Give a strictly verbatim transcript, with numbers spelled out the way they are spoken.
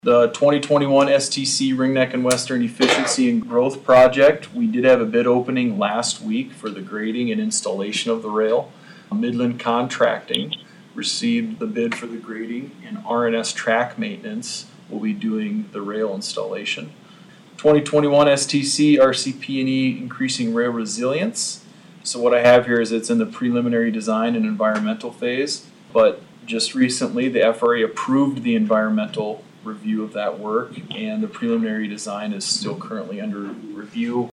The twenty twenty-one S T C Ringneck and Western Efficiency and Growth Project, we did have a bid opening last week for the grading and installation of the rail. Midland Contracting received the bid for the grading, and R and S Track Maintenance will be doing the rail installation. twenty twenty-one S T C R C P and E Increasing Rail Resilience. So what I have here is it's in the preliminary design and environmental phase, but just recently the F R A approved the environmental review of that work, and the preliminary design is still currently under review